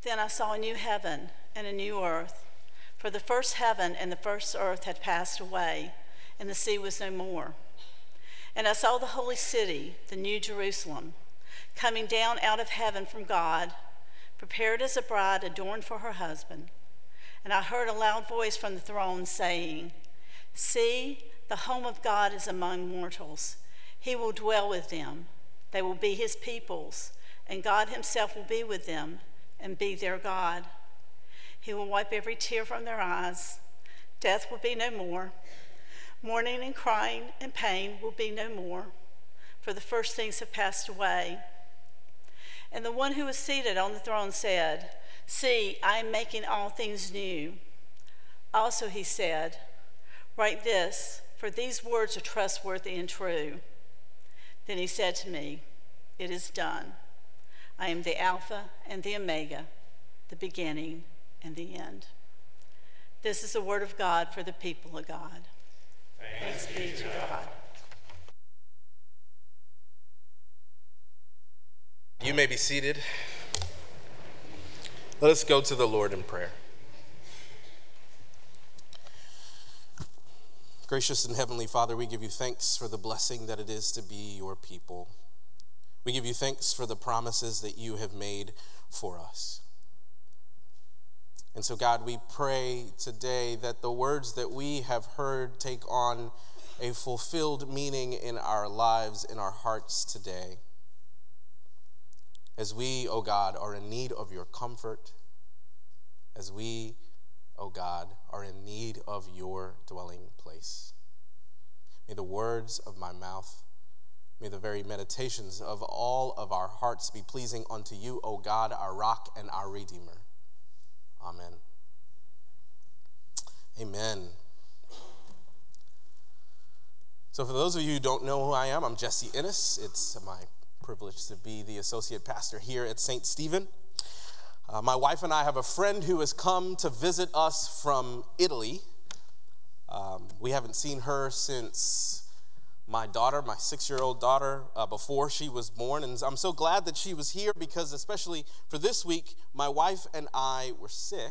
Then I saw a new heaven and a new earth, for the first heaven and the first earth had passed away, and the sea was no more. And I saw the holy city, the new Jerusalem, coming down out of heaven from God, prepared as a bride adorned for her husband. And I heard a loud voice from the throne saying, "See, the home of God is among mortals. He will dwell with them. They will be his peoples, and God himself will be with them and be their God. He will wipe every tear from their eyes. Death will be no more. Mourning and crying and pain will be no more, for the first things have passed away." And the one who was seated on the throne said, "See, I am making all things new." Also he said, "Write this, for these words are trustworthy and true." Then he said to me, "It is done. I am the Alpha and the Omega, the beginning and the end." This is the word of God for the people of God. Thanks be to God. You may be seated. Let us go to the Lord in prayer. Gracious and Heavenly Father, we give you thanks for the blessing that it is to be your people. We give you thanks for the promises that you have made for us. And so, God, we pray today that the words that we have heard take on a fulfilled meaning in our lives, in our hearts today. As we, O God, are in need of your comfort, as we, O God, are in need of your dwelling place. May the words of my mouth, may the very meditations of all of our hearts be pleasing unto you, O God, our rock and our redeemer. Amen. Amen. So for those of you who don't know who I am, I'm Jesse Innes. It's my privilege to be the associate pastor here at St. Stephen. My wife and I have a friend who has come to visit us from Italy. We haven't seen her since my daughter, my 6-year-old daughter, before she was born. And I'm so glad that she was here because especially for this week, my wife and I were sick.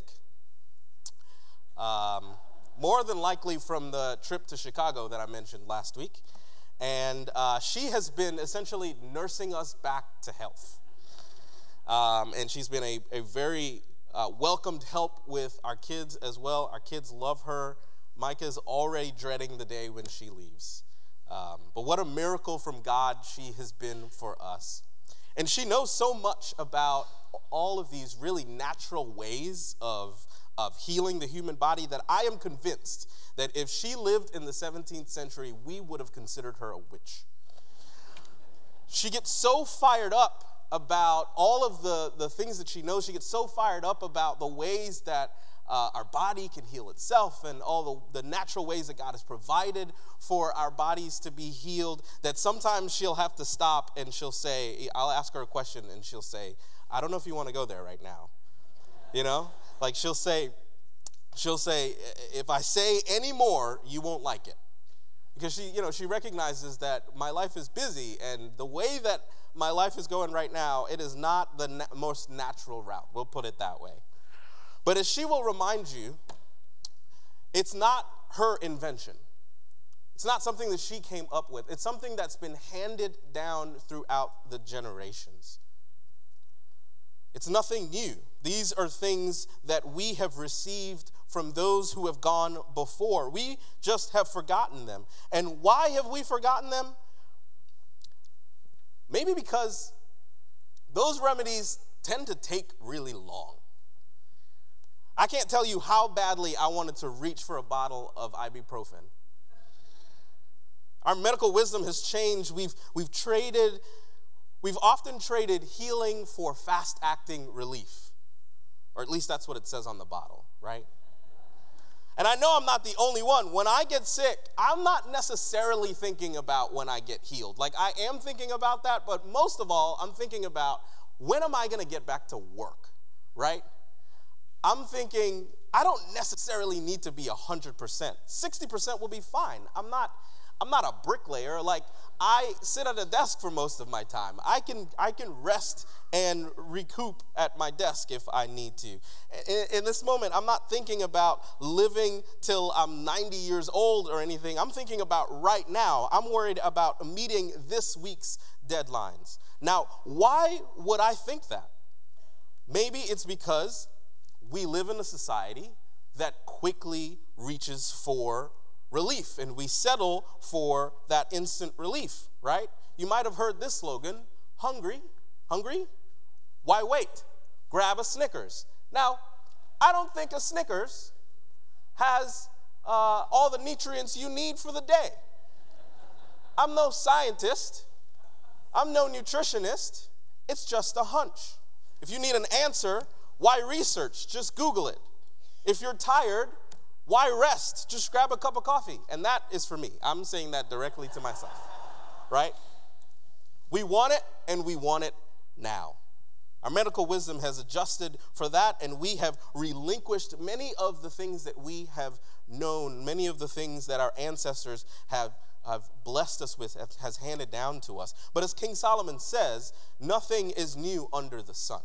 More than likely from the trip to Chicago that I mentioned last week. And she has been essentially nursing us back to health. And she's been a very welcomed help with our kids as well. Our kids love her. Micah's already dreading the day when she leaves. But what a miracle from God she has been for us. And she knows so much about all of these really natural ways of healing the human body that I am convinced that if she lived in the 17th century, we would have considered her a witch. She gets so fired up about all of the things that she knows. She gets so fired up about the ways that our body can heal itself and all the natural ways that God has provided for our bodies to be healed, that sometimes she'll have to stop and she'll say, I'll ask her a question and she'll say, "I don't know if you want to go there right now." You know? Like she'll say, "If I say any more, you won't like it." Because she recognizes that my life is busy, and the way that my life is going right now, it is not the most natural route. We'll put it that way. But as she will remind you, it's not her invention. It's not something that she came up with. It's something that's been handed down throughout the generations. It's nothing new. These are things that we have received from those who have gone before. We just have forgotten them. And why have we forgotten them? Maybe because those remedies tend to take really long. I can't tell you how badly I wanted to reach for a bottle of ibuprofen. Our medical wisdom has changed. We've often traded healing for fast-acting relief. Or at least that's what it says on the bottle, right? And I know I'm not the only one. When I get sick, I'm not necessarily thinking about when I get healed. Like, I am thinking about that, but most of all, I'm thinking about when am I going to get back to work, right? I'm thinking I don't necessarily need to be 100%. 60% will be fine. I'm not a bricklayer. Like, I sit at a desk for most of my time. I can rest and recoup at my desk if I need to. In this moment, I'm not thinking about living till I'm 90 years old or anything. I'm thinking about right now. I'm worried about meeting this week's deadlines. Now, why would I think that? Maybe it's because we live in a society that quickly reaches for relief, and we settle for that instant relief, right? You might have heard this slogan, hungry? Why wait? Grab a Snickers. Now, I don't think a Snickers has all the nutrients you need for the day. I'm no scientist. I'm no nutritionist. It's just a hunch. If you need an answer, why research? Just Google it. If you're tired, why rest? Just grab a cup of coffee. And that is for me. I'm saying that directly to myself, right? We want it, and we want it now. Our medical wisdom has adjusted for that, and we have relinquished many of the things that we have known, many of the things that our ancestors have blessed us with, has handed down to us. But as King Solomon says, nothing is new under the sun.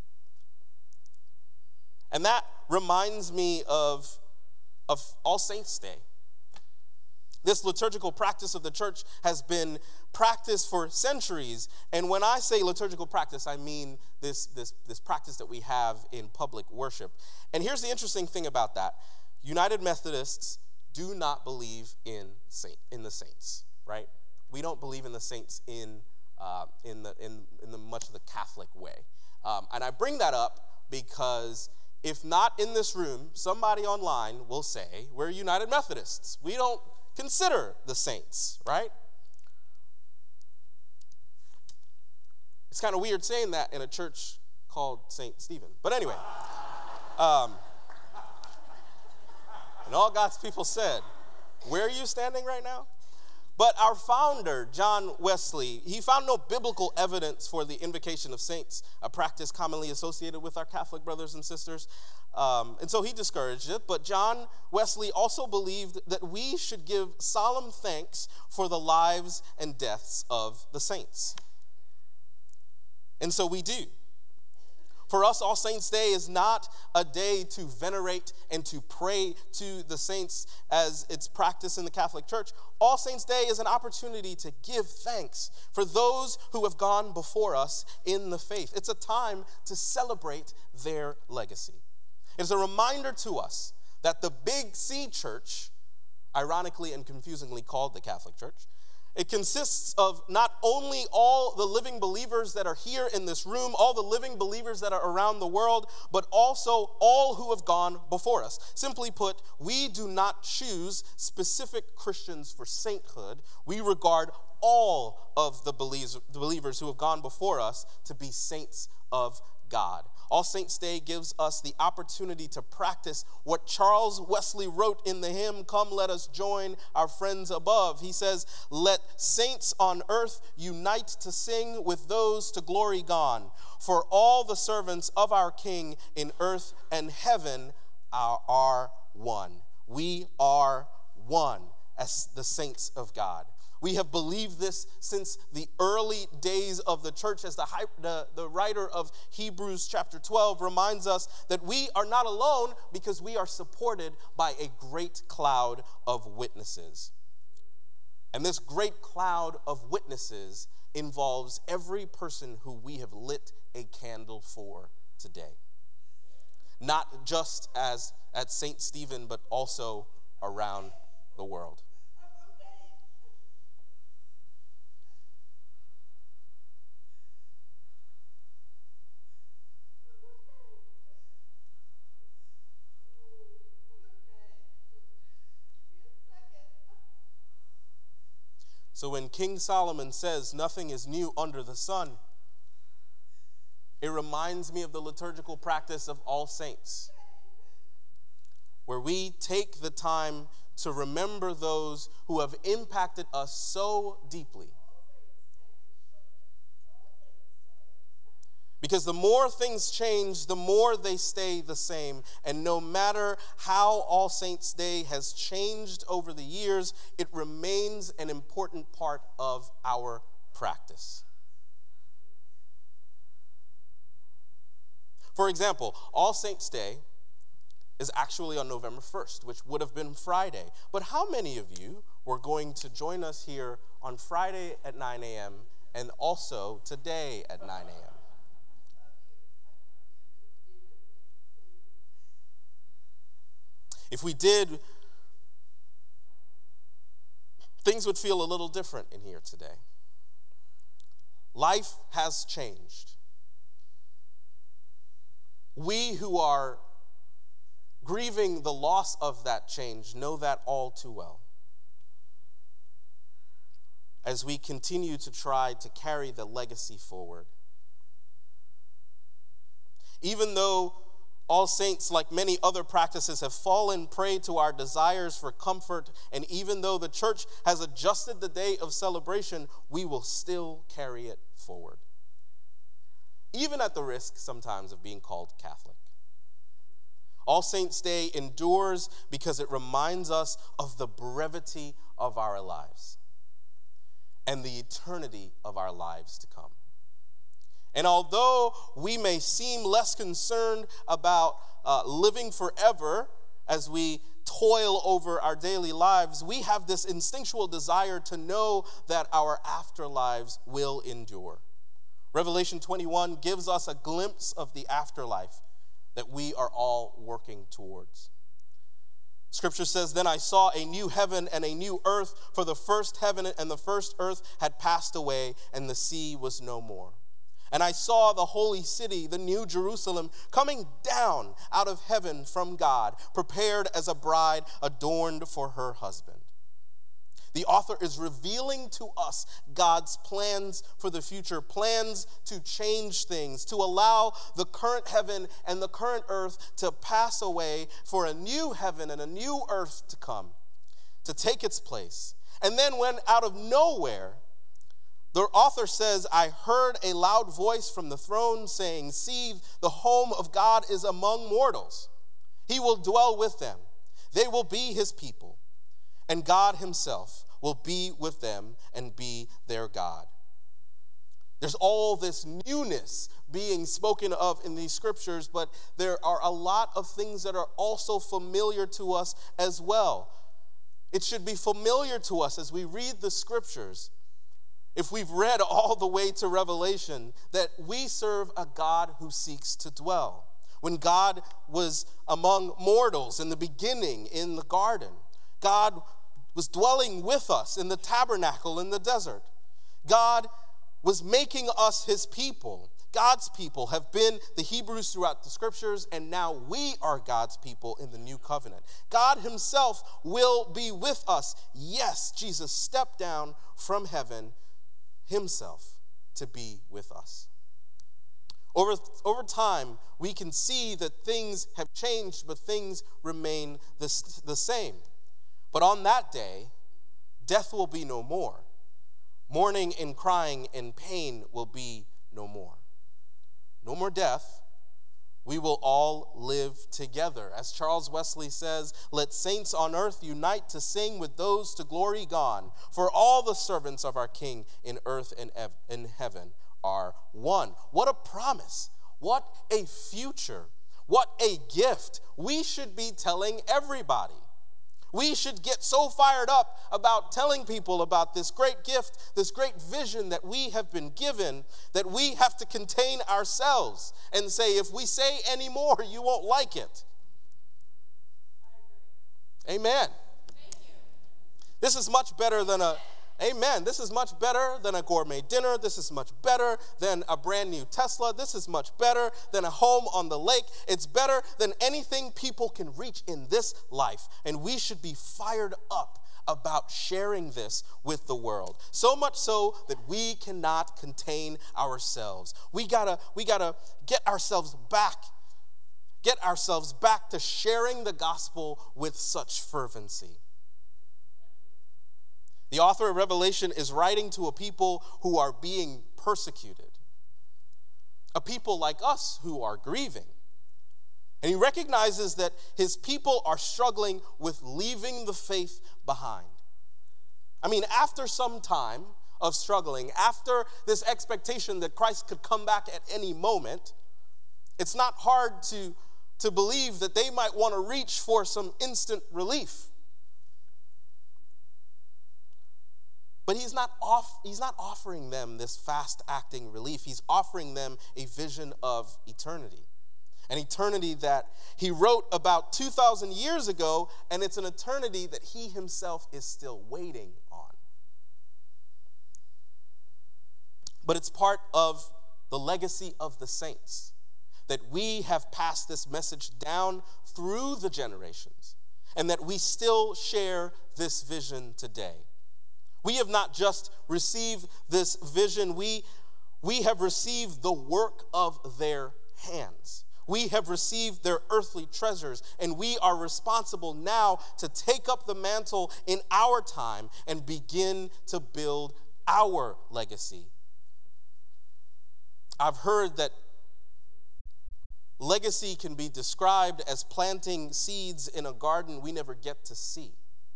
And that reminds me of All Saints' Day. This liturgical practice of the church has been practiced for centuries. And when I say liturgical practice, I mean this practice that we have in public worship. And here's the interesting thing about that. United Methodists do not believe in the saints, right? We don't believe in the saints in the much of the Catholic way. And I bring that up because if not in this room, somebody online will say, we're United Methodists. We don't consider the saints, right? It's kind of weird saying that in a church called St. Stephen. But anyway, and all God's people said, where are you standing right now? But our founder, John Wesley, he found no biblical evidence for the invocation of saints, a practice commonly associated with our Catholic brothers and sisters. And so he discouraged it. But John Wesley also believed that we should give solemn thanks for the lives and deaths of the saints. And so we do. For us, All Saints' Day is not a day to venerate and to pray to the saints as it's practiced in the Catholic Church. All Saints' Day is an opportunity to give thanks for those who have gone before us in the faith. It's a time to celebrate their legacy. It's a reminder to us that the Big C Church, ironically and confusingly called the Catholic Church, it consists of not only all the living believers that are here in this room, all the living believers that are around the world, but also all who have gone before us. Simply put, we do not choose specific Christians for sainthood. We regard all of the believers who have gone before us to be saints of God. All Saints' Day gives us the opportunity to practice what Charles Wesley wrote in the hymn, "Come, let us join our friends above." He says, "Let saints on earth unite to sing with those to glory gone. For all the servants of our King in earth and heaven are one." We are one as the saints of God. We have believed this since the early days of the church, as the writer of Hebrews chapter 12 reminds us that we are not alone because we are supported by a great cloud of witnesses. And this great cloud of witnesses involves every person who we have lit a candle for today. Not just as at St. Stephen, but also around the world. So when King Solomon says nothing is new under the sun, it reminds me of the liturgical practice of All Saints, where we take the time to remember those who have impacted us so deeply. Because the more things change, the more they stay the same. And no matter how All Saints' Day has changed over the years, it remains an important part of our practice. For example, All Saints' Day is actually on November 1st, which would have been Friday. But how many of you were going to join us here on Friday at 9 a.m. and also today at 9 a.m.? If we did, things would feel a little different in here today. Life has changed. We who are grieving the loss of that change know that all too well. As we continue to try to carry the legacy forward. Even though All Saints, like many other practices, have fallen prey to our desires for comfort, and even though the church has adjusted the day of celebration, we will still carry it forward. Even at the risk sometimes of being called Catholic. All Saints' Day endures because it reminds us of the brevity of our lives and the eternity of our lives to come. And although we may seem less concerned about living forever as we toil over our daily lives, we have this instinctual desire to know that our afterlives will endure. Revelation 21 gives us a glimpse of the afterlife that we are all working towards. Scripture says, "Then I saw a new heaven and a new earth, for the first heaven and the first earth had passed away, and the sea was no more. And I saw the holy city, the new Jerusalem, coming down out of heaven from God, prepared as a bride adorned for her husband." The author is revealing to us God's plans for the future, plans to change things, to allow the current heaven and the current earth to pass away for a new heaven and a new earth to come, to take its place. And then when out of nowhere, the author says, "I heard a loud voice from the throne saying, 'See, the home of God is among mortals. He will dwell with them. They will be his people. And God himself will be with them and be their God.'" There's all this newness being spoken of in these scriptures, but there are a lot of things that are also familiar to us as well. It should be familiar to us as we read the scriptures, if we've read all the way to Revelation, that we serve a God who seeks to dwell. When God was among mortals in the beginning in the garden, God was dwelling with us in the tabernacle in the desert. God was making us his people. God's people have been the Hebrews throughout the scriptures, and now we are God's people in the new covenant. God himself will be with us. Yes, Jesus stepped down from heaven himself to be with us. Over time, we can see that things have changed, but things remain the same. But on that day, death will be no more. Mourning and crying and pain will be no more. No more death. We will all live together. As Charles Wesley says, "Let saints on earth unite to sing with those to glory gone. For all the servants of our King in earth and in heaven are one." What a promise. What a future. What a gift. We should be telling everybody. We should get so fired up about telling people about this great gift, this great vision that we have been given, that we have to contain ourselves and say, if we say any more, you won't like it. Amen. This is much better than This is much better than a gourmet dinner. This is much better than a brand new Tesla. This is much better than a home on the lake. It's better than anything people can reach in this life. And we should be fired up about sharing this with the world. So much so that we cannot contain ourselves. We gotta get ourselves back to sharing the gospel with such fervency. The author of Revelation is writing to a people who are being persecuted. a people like us who are grieving. And he recognizes that his people are struggling with leaving the faith behind. I mean, after some time of struggling, after this expectation that Christ could come back at any moment, it's not hard to believe that they might want to reach for some instant relief. But he's not offering them this fast-acting relief. He's offering them a vision of eternity. An eternity that he wrote about 2,000 years ago, and it's an eternity that he himself is still waiting on. But it's part of the legacy of the saints that we have passed this message down through the generations, and that we still share this vision today. We have not just received this vision, we have received the work of their hands. We have received their earthly treasures, and we are responsible now to take up the mantle in our time and begin to build our legacy. I've heard that legacy can be described as planting seeds in a garden we never get to see.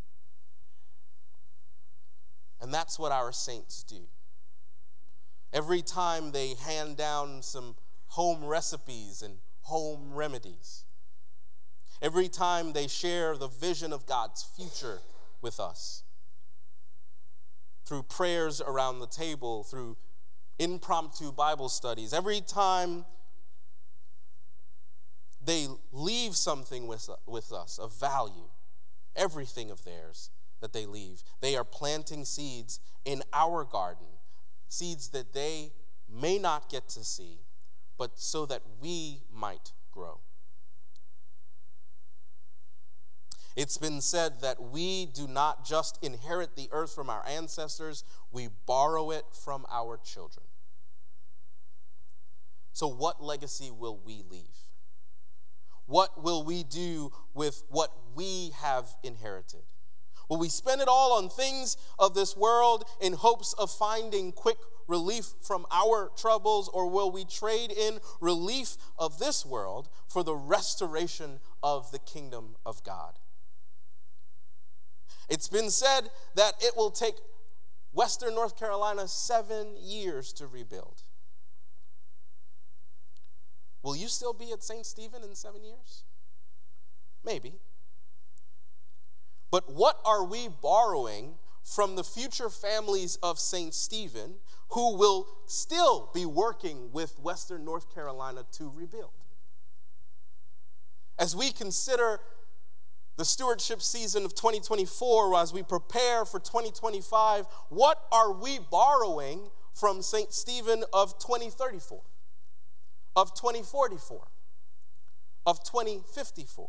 And that's what our saints do. Every time they hand down some home recipes and home remedies, every time they share the vision of God's future with us, through prayers around the table, through impromptu Bible studies, every time they leave something with us of value, everything of theirs that they leave, they are planting seeds in our garden, seeds that they may not get to see, but so that we might grow. It's been said that we do not just inherit the earth from our ancestors, we borrow it from our children. So what legacy will we leave? What will we do with what we have inherited? Will we spend it all on things of this world in hopes of finding quick relief from our troubles, or will we trade in relief of this world for the restoration of the kingdom of God? It's been said that it will take Western North Carolina 7 years to rebuild. Will you still be at St. Stephen in 7 years? Maybe. But what are we borrowing from the future families of St. Stephen who will still be working with Western North Carolina to rebuild? As we consider the stewardship season of 2024, as we prepare for 2025, what are we borrowing from St. Stephen of 2034, of 2044, of 2054?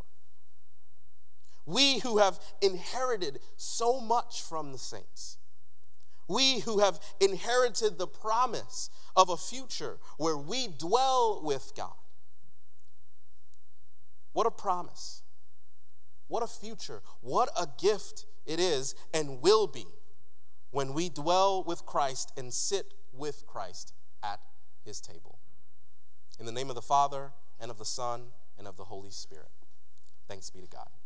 We who have inherited so much from the saints. We who have inherited the promise of a future where we dwell with God. What a promise. What a future. What a gift it is and will be when we dwell with Christ and sit with Christ at his table. In the name of the Father, and of the Son, and of the Holy Spirit. Thanks be to God.